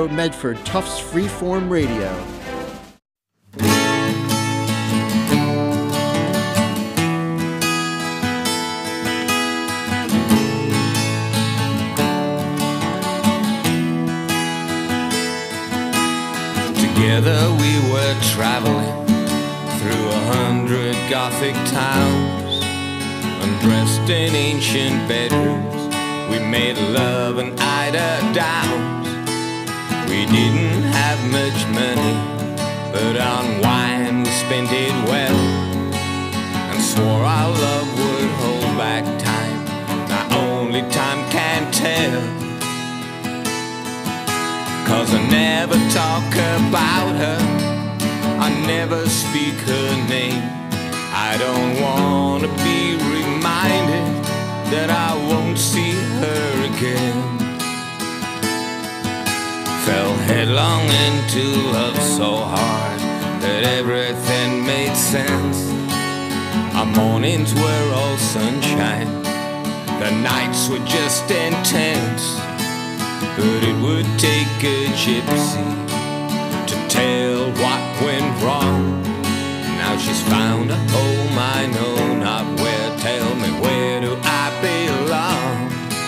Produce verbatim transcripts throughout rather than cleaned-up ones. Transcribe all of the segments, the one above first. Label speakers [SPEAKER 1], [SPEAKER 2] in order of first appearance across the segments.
[SPEAKER 1] Road Medford, Tufts Freeform Radio.
[SPEAKER 2] Together we were traveling through a hundred Gothic towns, undressed in ancient bedrooms. We made love and eider downs. We didn't have much money, but on wine we spent it well, and swore our love would hold back time. Now only time can tell, 'cause I never talk about her, I never speak her name. I don't wanna be reminded that I won't see her again. Fell headlong into love so hard that everything made sense. Our mornings were all sunshine, the nights were just intense. But it would take a gypsy to tell what went wrong. Now she's found a home I know not where. Tell me, where do I belong?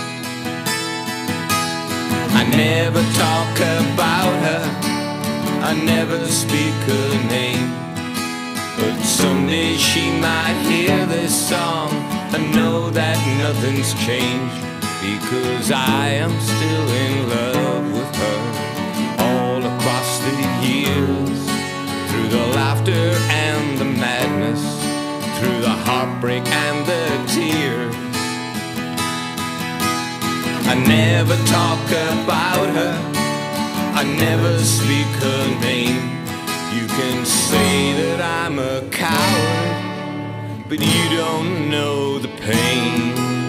[SPEAKER 2] I never talk about her, I never speak her name. But someday she might hear this song and know that nothing's changed, because I am still in love with her. All across the years, through the laughter and the madness, through the heartbreak and the tears, I never talk about her, I never speak her name. You can say that I'm a coward, but you don't know the pain.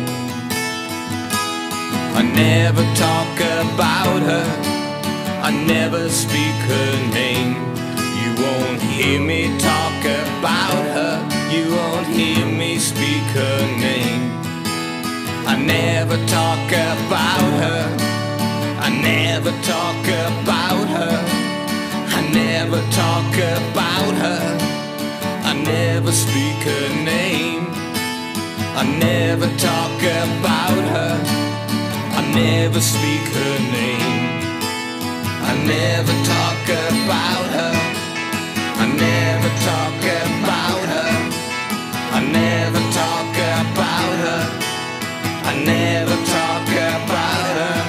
[SPEAKER 2] I never talk about her, I never speak her name. You won't hear me talk about her, you won't hear me speak her name. I never talk about her, I never talk about her, I never talk about her, I never speak her name. I never talk about her, I never speak her name. I never talk about her, I never talk about her, I never talk about her, I never talk about her.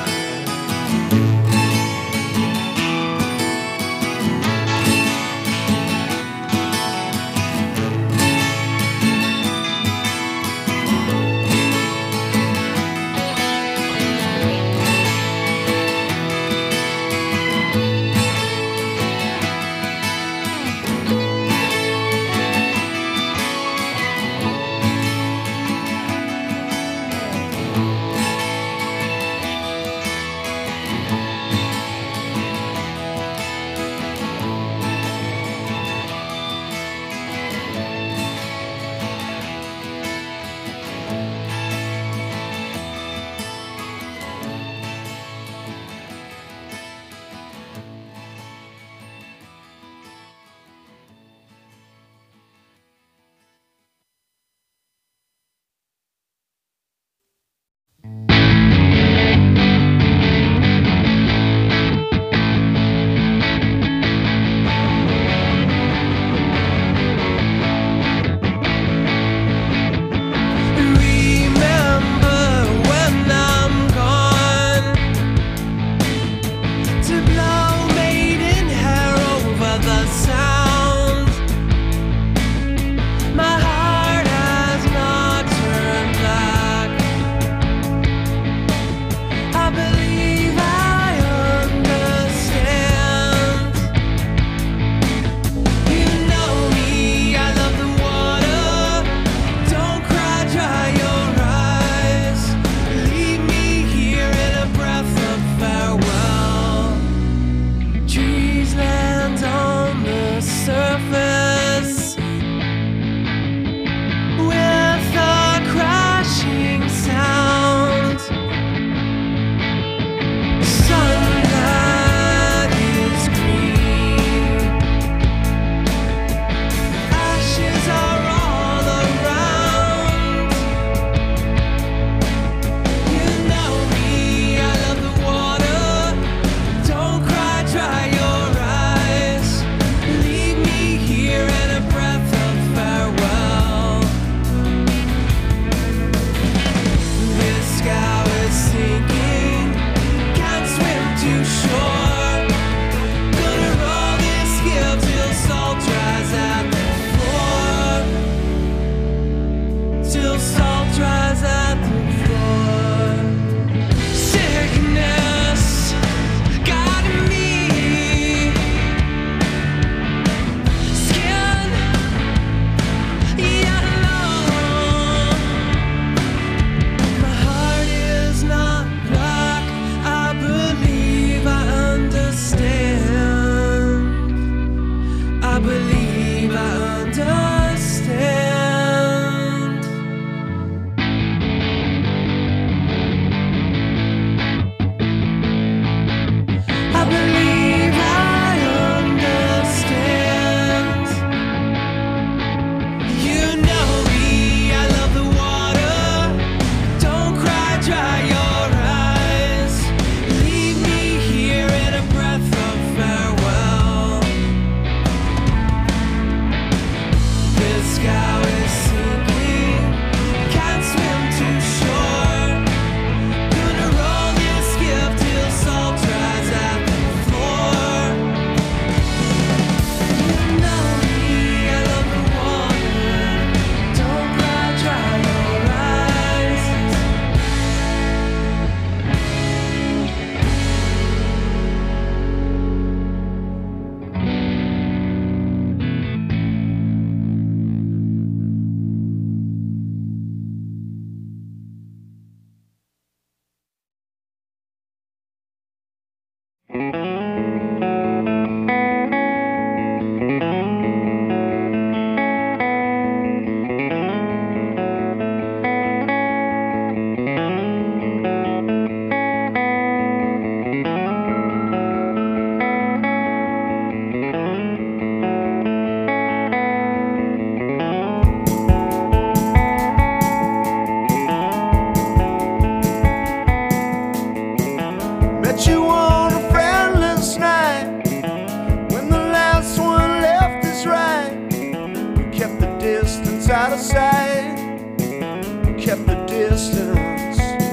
[SPEAKER 3] Out of sight, kept the distance.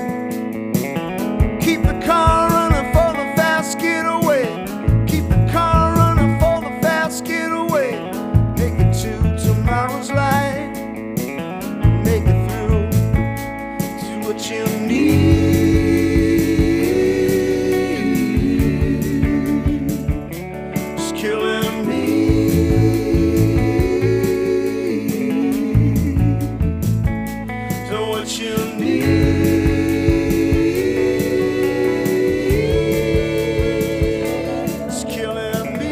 [SPEAKER 3] Keep the car running for the fast getaway. Keep the car running for the fast getaway. Make it to tomorrow's light. Make it through to what you need. It's killing me. What you need is killing me.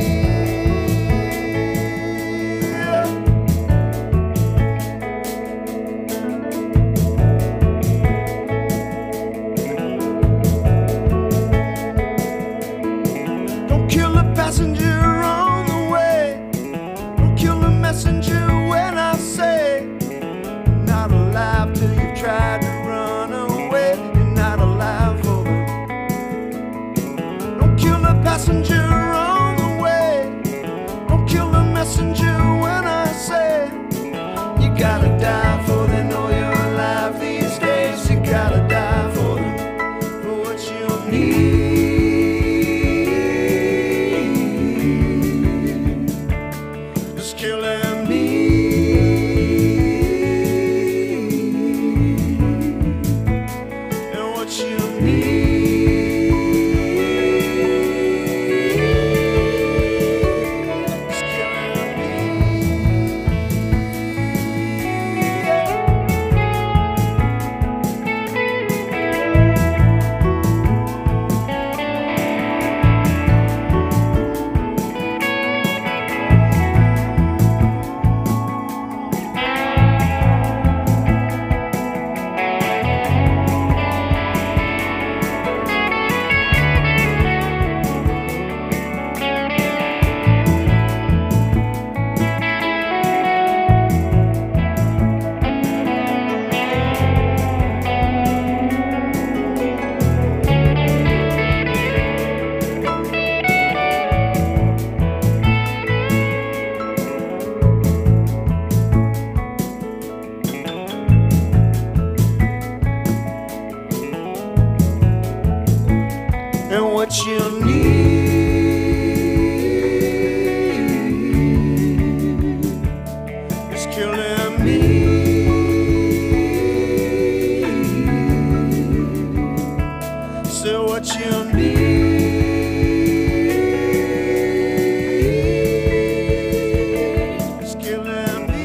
[SPEAKER 3] Don't kill the passenger on the way. Don't kill the messenger when I say not alive till you've tried to run away. You're not alive for them. Don't kill the passenger on the way. Don't kill the messenger when I say you gotta die for them. Know you're alive these days. You gotta die for them, for what you need. It's killing me. And what you need is killing me. So what you need is killing me.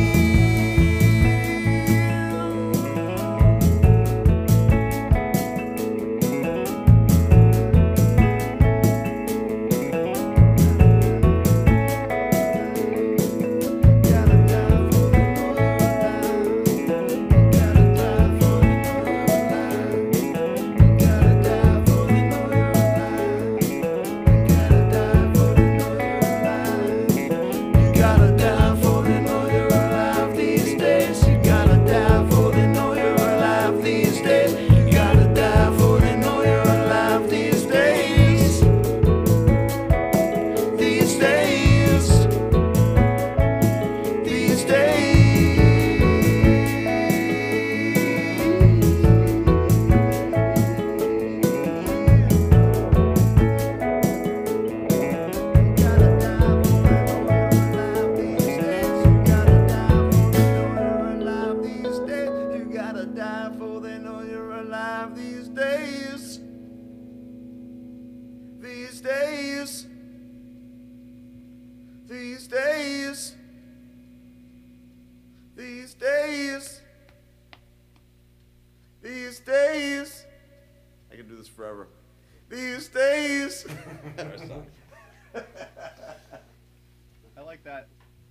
[SPEAKER 3] These days, these days, these days, these days. I can do this forever. these days.
[SPEAKER 4] I like that.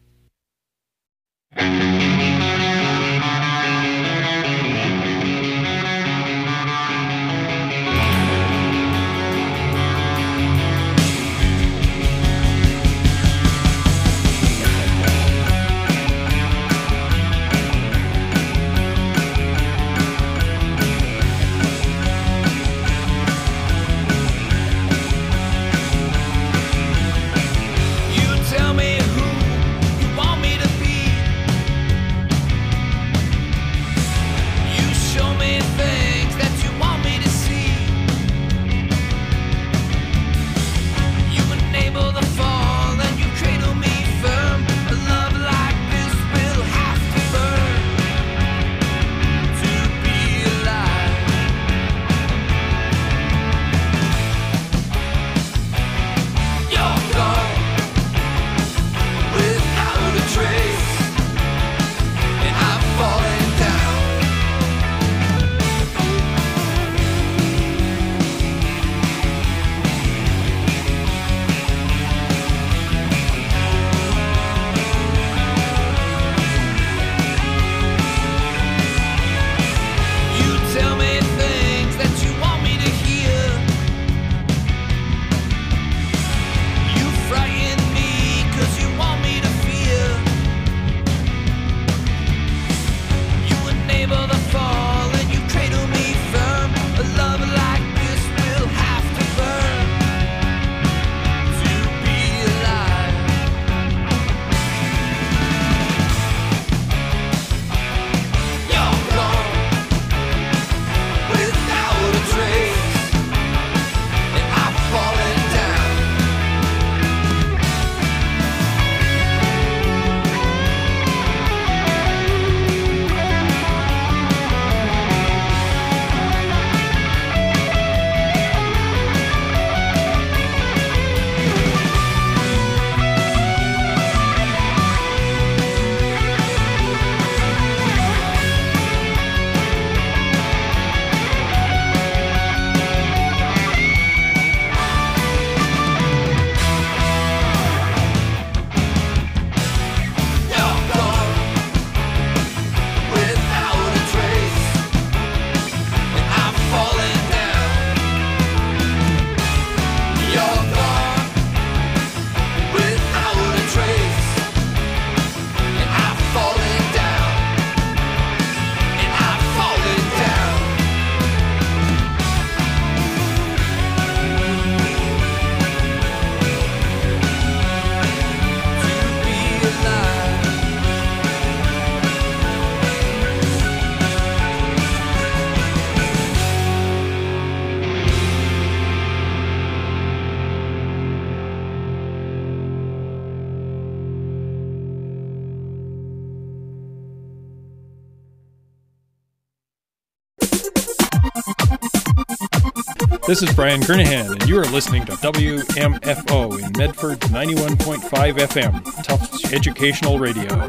[SPEAKER 5] This is Brian Kernahan, and you are listening to W M F O in Medford ninety-one point five F M, Tufts Educational Radio.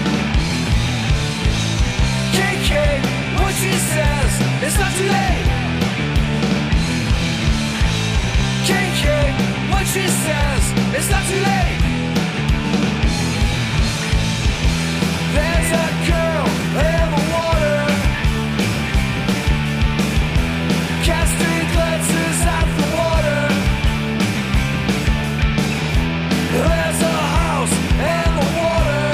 [SPEAKER 3] It's not too late. what she says, it's not too late. There's a girl in the water, casting glances at the water. There's a house in the water,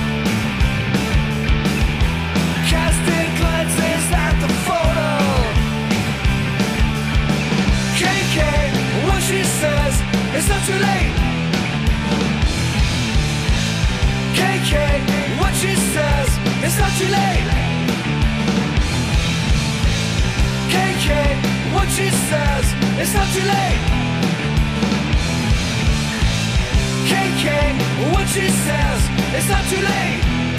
[SPEAKER 3] casting glances at the photo. K K, what she says, it's not too late. K K, what she says, it's not too late. K K, what she says, it's not too late. K K, what she says, it's not too late.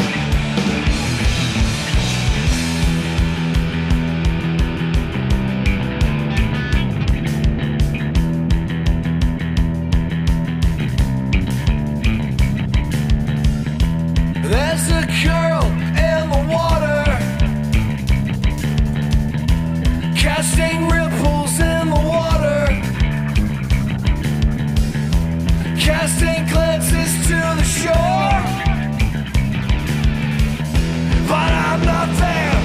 [SPEAKER 3] There's a girl in the water, casting ripples in the water, casting glances to the shore. But I'm not there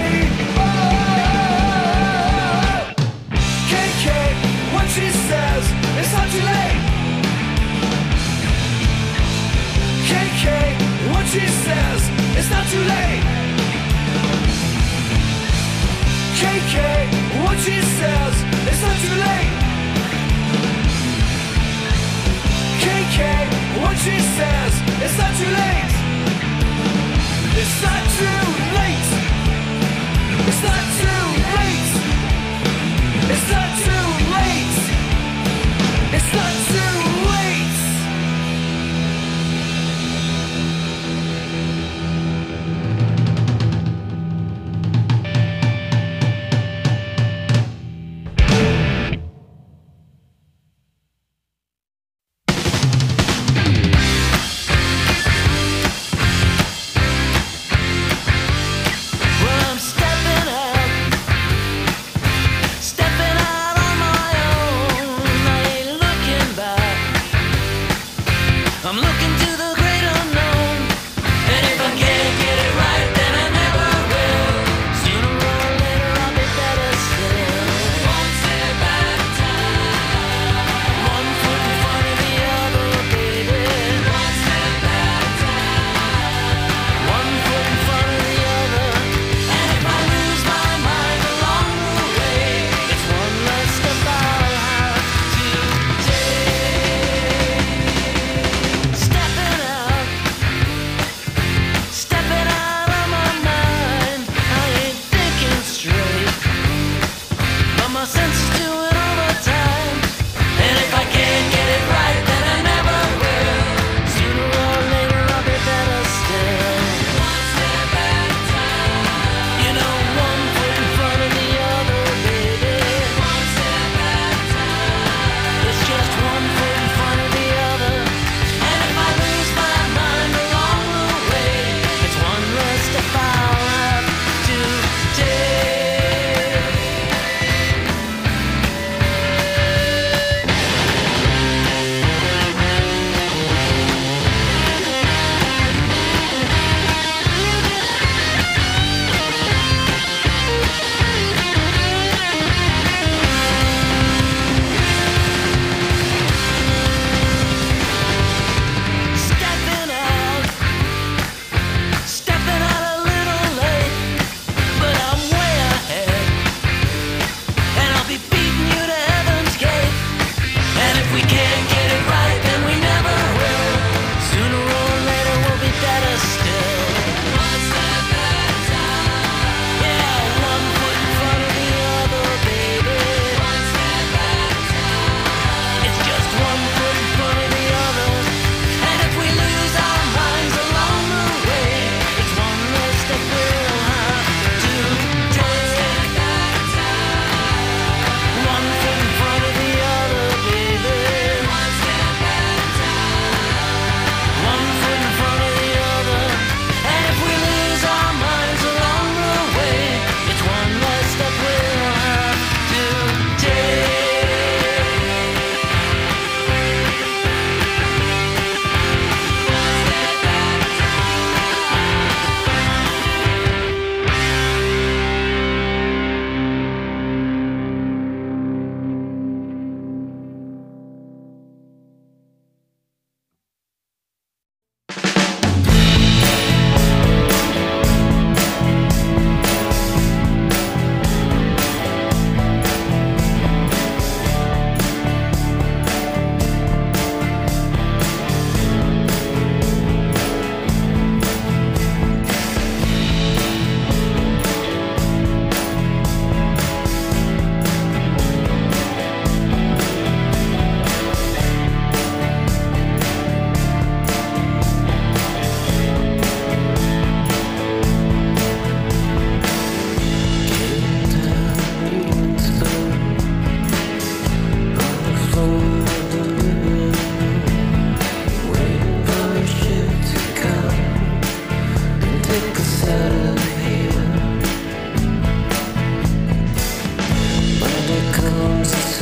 [SPEAKER 3] anymore. K K, what she says, it's not too late. K K, what she says, it's not too late. K K, what she says, it's not too late. K K, what she says, it's not too late. It's not too late. It's not too late. It's not too late. It's not too late.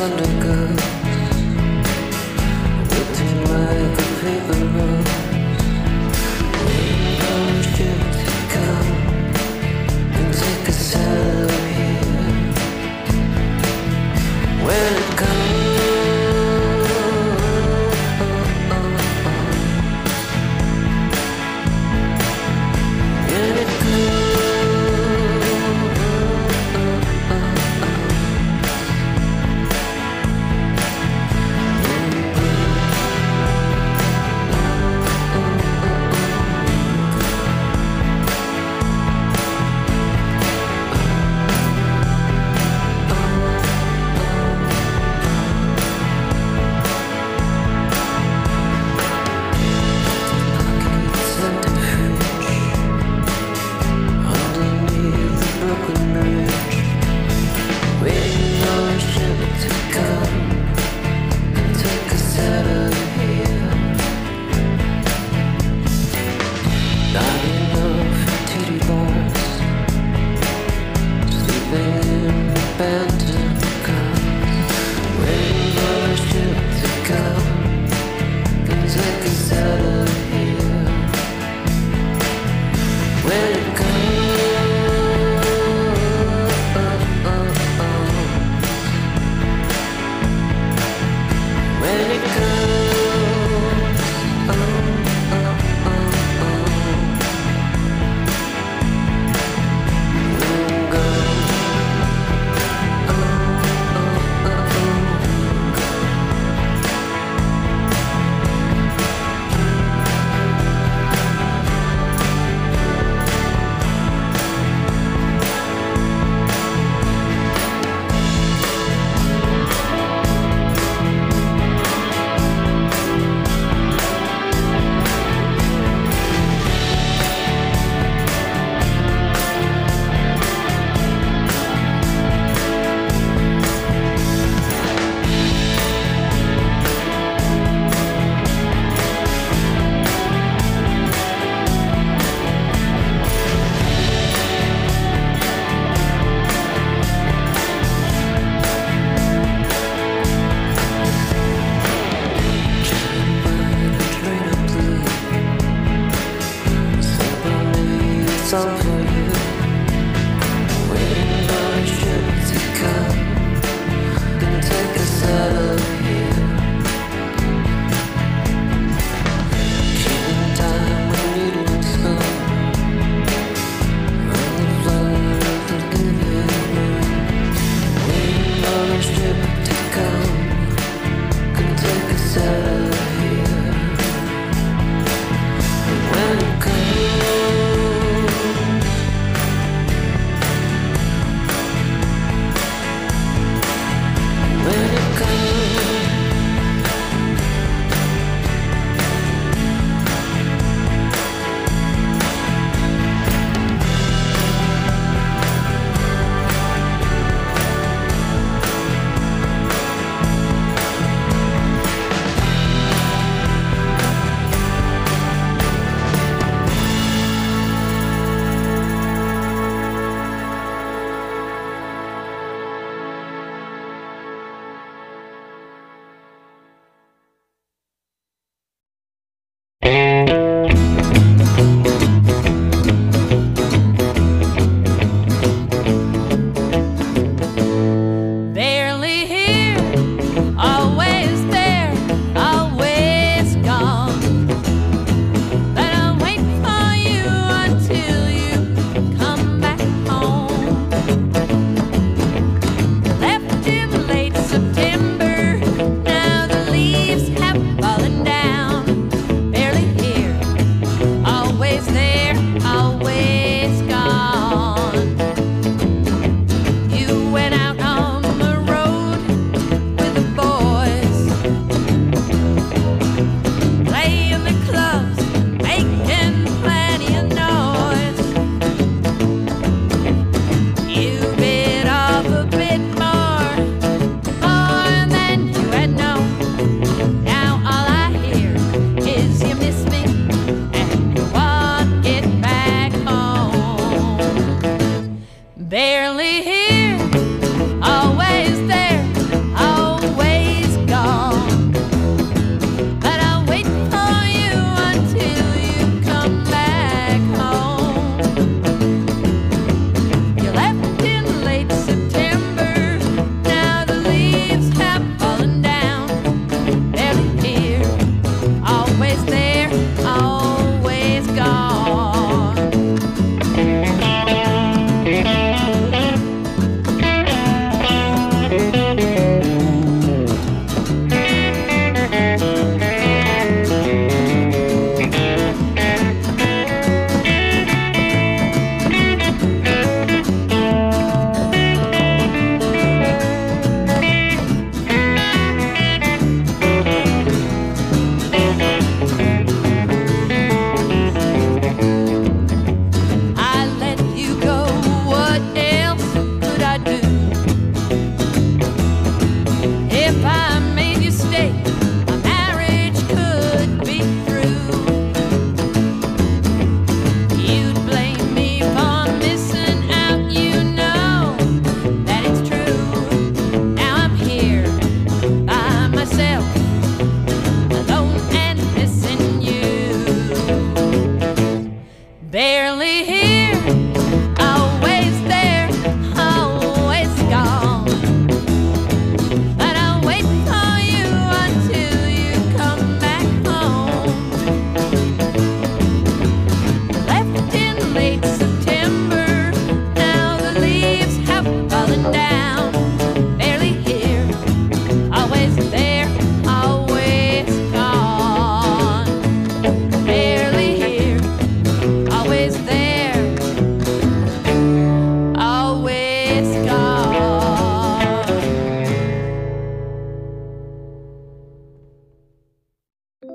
[SPEAKER 6] thunder goes, waiting like a paper rose. Rainbow ships come and take us out of here. When it comes, when it comes.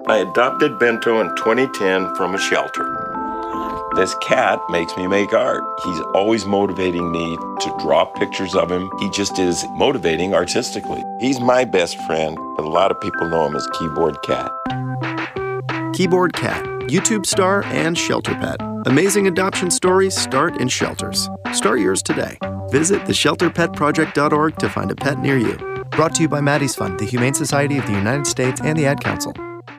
[SPEAKER 7] I adopted Bento in twenty ten from a shelter. This cat makes me make art. He's always motivating me to draw pictures of him. He just is motivating artistically. He's my best friend, but a lot of people know him as Keyboard Cat.
[SPEAKER 1] Keyboard Cat, YouTube star and shelter pet. Amazing adoption stories start in shelters. Start yours today. Visit the shelter pet project dot org to find a pet near you. Brought to you by Maddie's Fund, the Humane Society of the United States, and the Ad Council.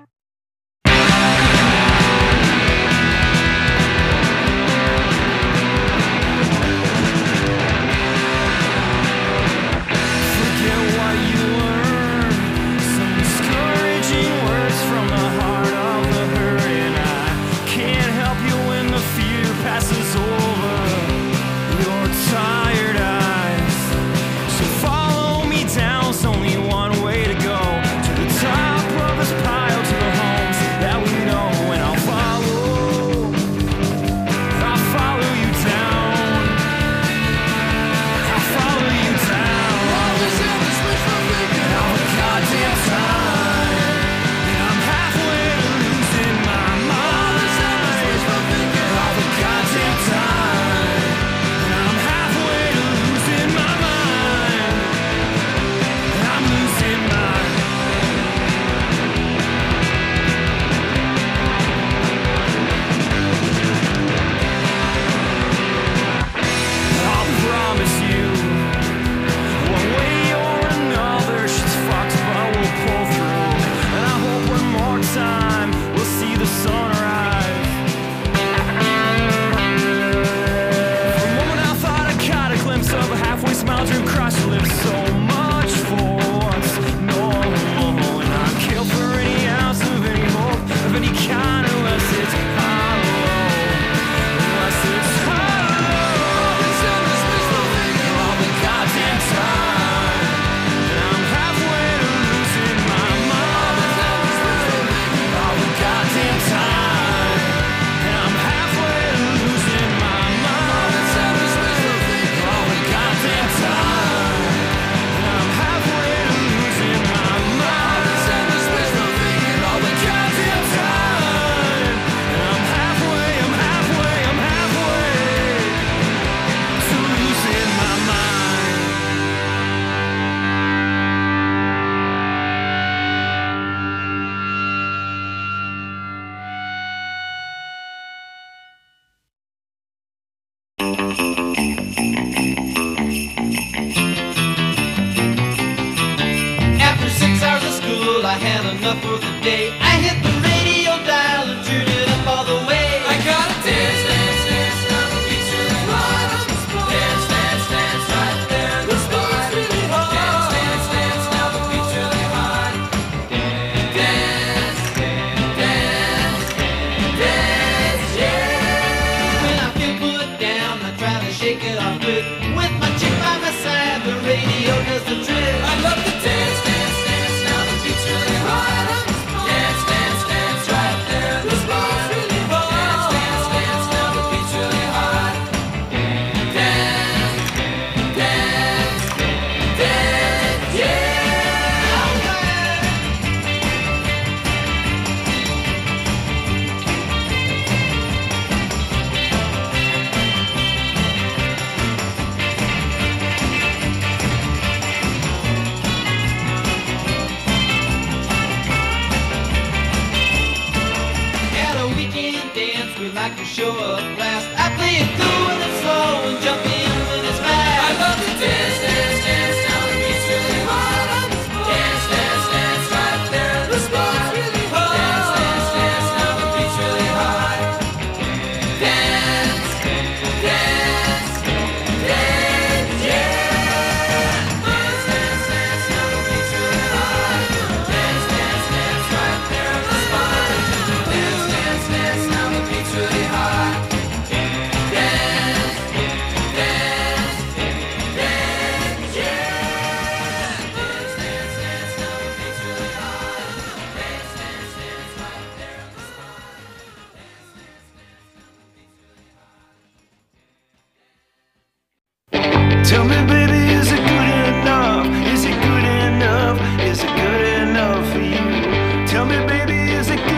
[SPEAKER 3] Tell me, baby, is it good enough? Is it good enough? Is it good enough for you? Tell me, baby, is it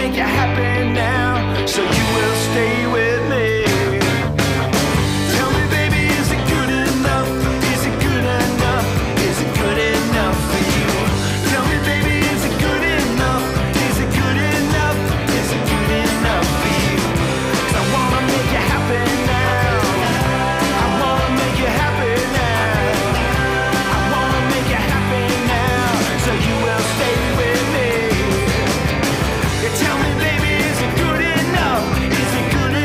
[SPEAKER 3] make you happy now, so you will stay with me. Tell me, baby, is it good enough? Is it good enough? Is it good enough for you? Tell me, baby, is it good enough? Is it good enough? Is it good enough for you? 'Cause I wanna make you happy now. I wanna make you happy now. I wanna make you happy now, so you will stay with me. You tell me, baby, is it good enough? Is it good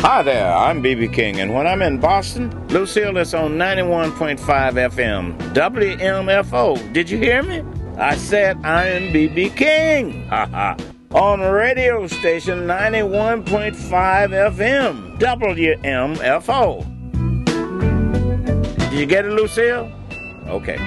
[SPEAKER 8] Hi there, I'm B B King, and when I'm in Boston, Lucille is on ninety-one point five F M, W M F O. Did you hear me? I said I am B B King. Ha ha. On radio station ninety-one point five F M, W M F O. Did you get it, Lucille? Okay.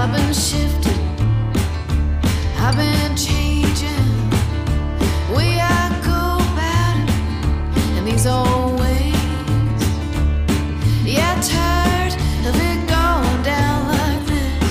[SPEAKER 6] I've been shifting, I've been changing. We I go about it in these old ways. Yeah, tired of it going down like this.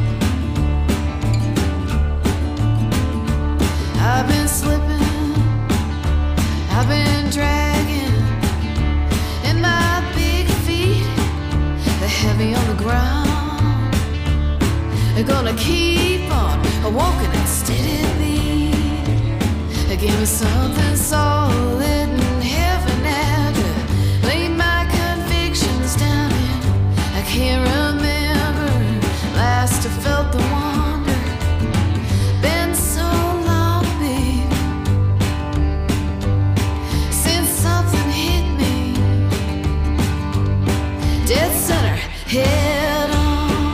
[SPEAKER 6] I've been slipping, I've been dragging, and my big feet, they're heavy on the ground. They're gonna keep on walking at steady beat. Give me something solid and heavy now to lay my convictions down in. I can't remember last I felt the wonder. Been so long, baby, since something hit me dead center head on.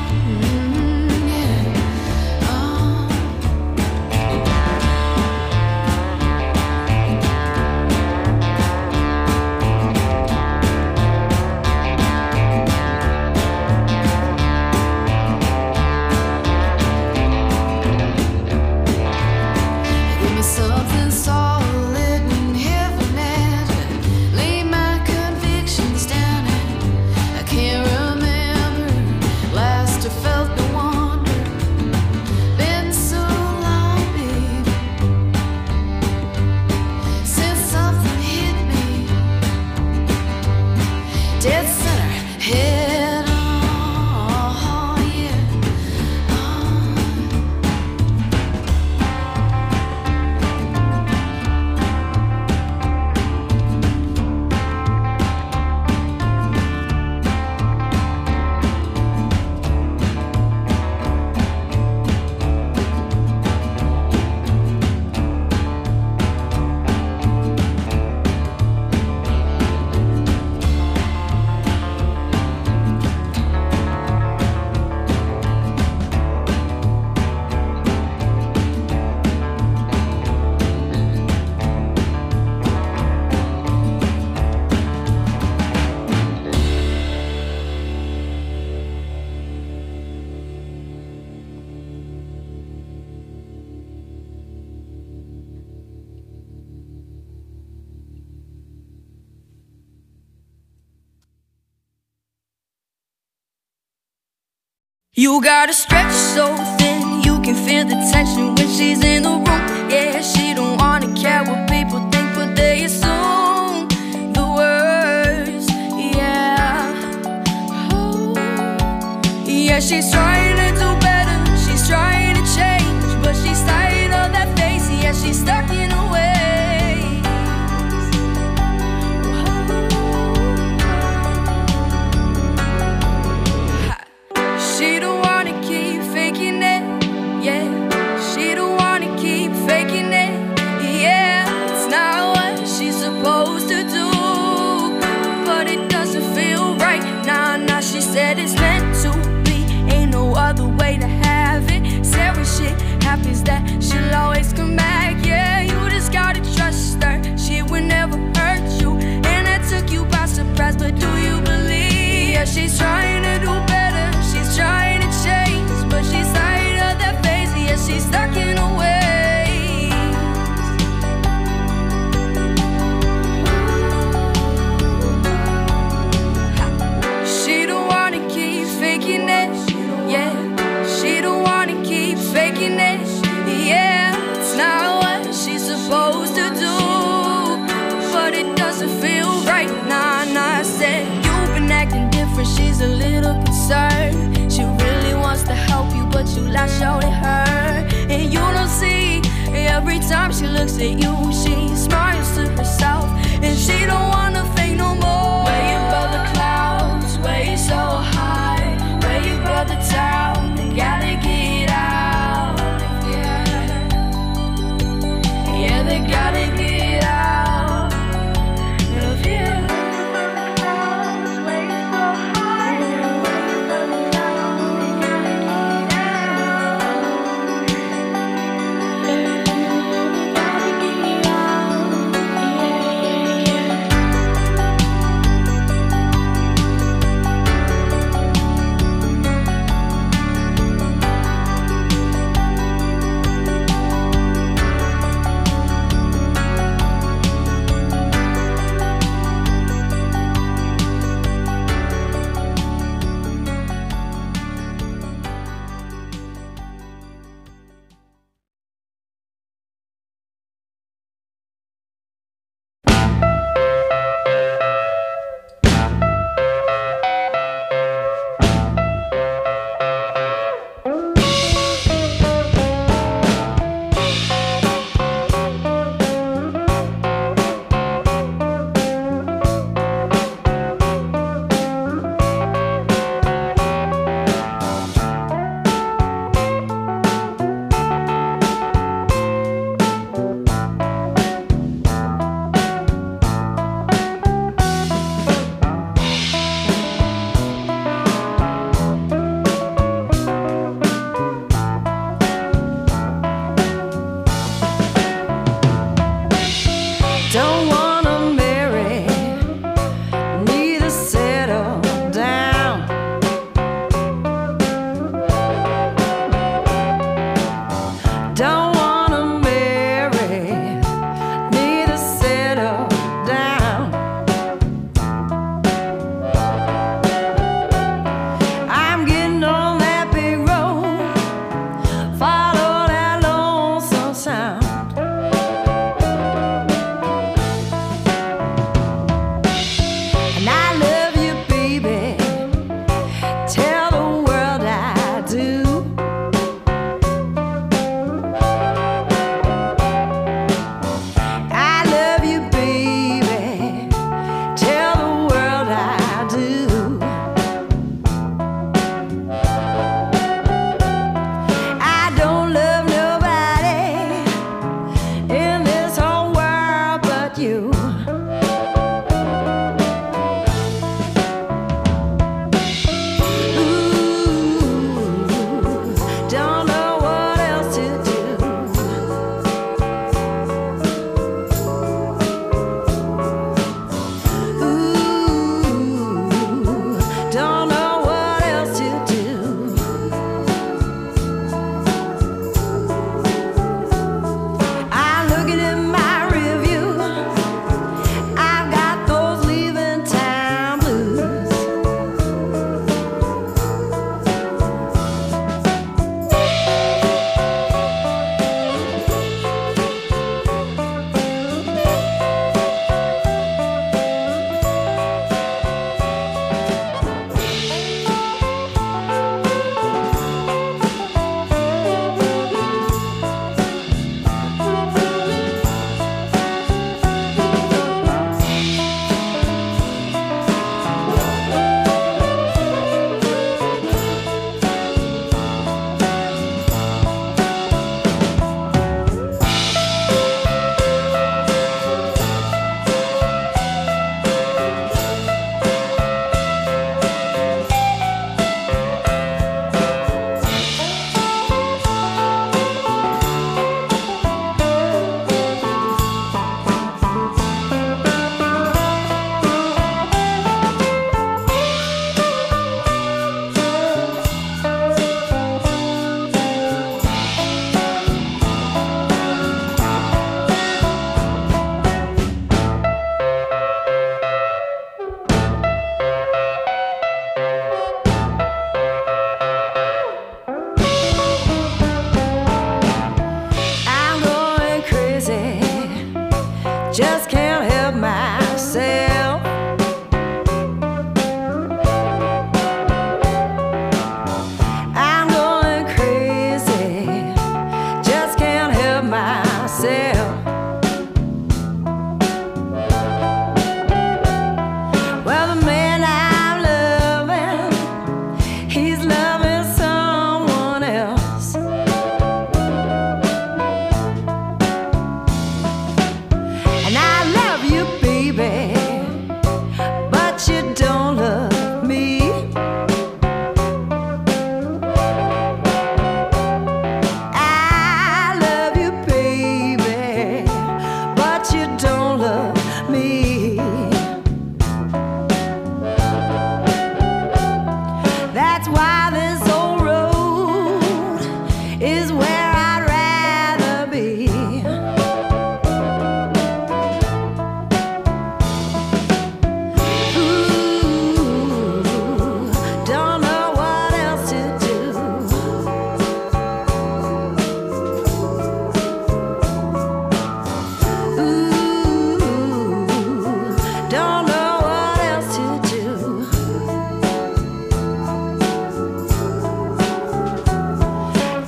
[SPEAKER 9] You gotta stretch so thin, you can feel the tension when she's in the room. Yeah, she don't wanna care what people think, but they assume the worst. Yeah, oh. Yeah, she's trying to do better, she's trying to change, but she's tired of that face. Yeah, she's stuck in her ways. She don't wanna keep faking it, yeah. She don't wanna keep faking it, yeah. It's not what she's supposed to do, but it doesn't feel right. Nah, nah, she said it's meant to be, ain't no other way to have it. Said when shit happens that she'll always come back, yeah. You just gotta trust her, she would never hurt you, and that took you by surprise, but do you believe? Yeah, she's trying to do better, she's trying to change, but she's tired of that phase. Yeah, she's stuck in her ways. She don't wanna keep faking it, yeah. She don't wanna keep faking it, yeah. It's not what she's supposed to do, but it doesn't feel right. Nah, nah, I said you've been acting different, she's a little concerned. She really wants to help you, but you lash out at her, and you don't see. Every time she looks at you, she smiles to herself, and she don't want